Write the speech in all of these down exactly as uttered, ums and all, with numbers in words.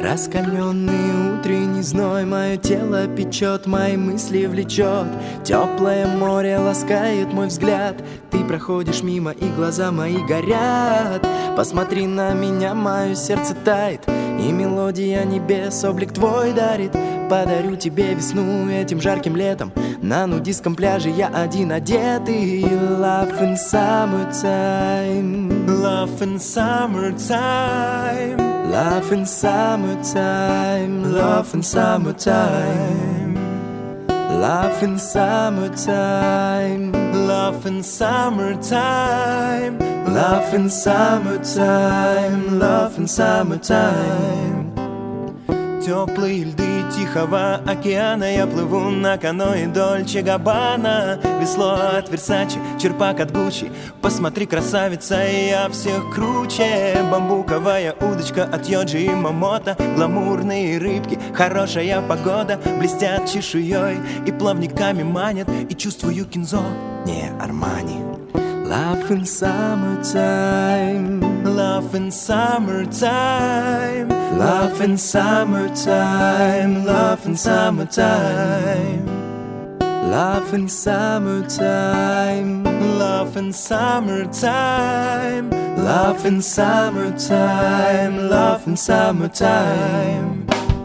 Раскаленный утренний зной мое тело печет, мои мысли влечет. Теплое море ласкает мой взгляд. Ты проходишь мимо, и глаза мои горят. Посмотри на меня, мое сердце тает, и мелодия небес облик твой дарит. Подарю тебе весну этим жарким летом. На нудистском пляже я один одетый. Love in summertime, Love in summertime, love in summertime, love in summertime, love in summertime, love in summertime, love in summertime, love in summertime. Теплые льды Тихого океана, я плыву на каноэ Дольче Габбана. Весло от Версаче, черпак от Гуччи. Посмотри, красавица, я всех круче. Бамбуковая удочка от Йоджи и Момото. Гламурные рыбки, хорошая погода. Блестят чешуей и плавниками манят. И чувствую кинзо, не Армани. Love in summertime, love in summertime, love in summertime, love in summertime, love in summertime, love in summertime, love in summertime, love in summertime.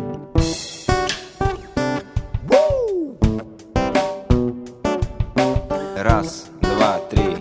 Раз, два, три.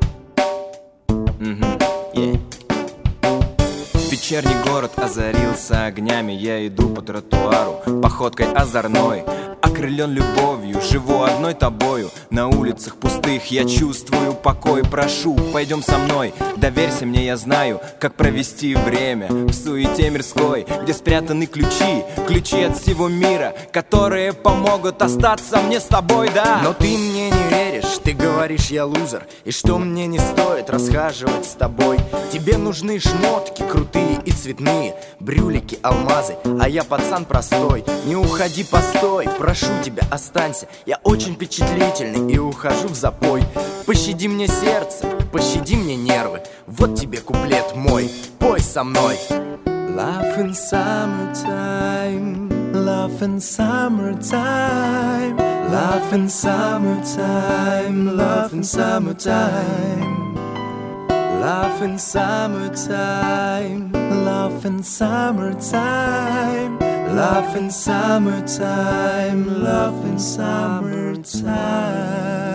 Вечерний город озарился огнями. Я иду по тротуару, походкой озорной. Окрылен любовью, живу одной тобою. На улицах пустых я чувствую покой. Прошу, пойдем со мной, доверься мне, я знаю, как провести время в суете мирской, где спрятаны ключи, ключи от всего мира, которые помогут остаться мне с тобой, да. Но ты мне не веришь, ты говоришь, я лузер, и что мне не стоит расхаживать с тобой. Тебе нужны шмотки крутые и цветные, брюлики, алмазы, а я пацан простой. Не уходи, постой, прошу тебя, останься. Я очень впечатлительный и ухожу в запой. Пощади мне сердце, пощади мне нервы. Вот тебе куплет мой, пой со мной. Love in summertime, love in summertime, love in summertime, love in summertime, love in summertime, love in summertime, love in summertime, love in summertime.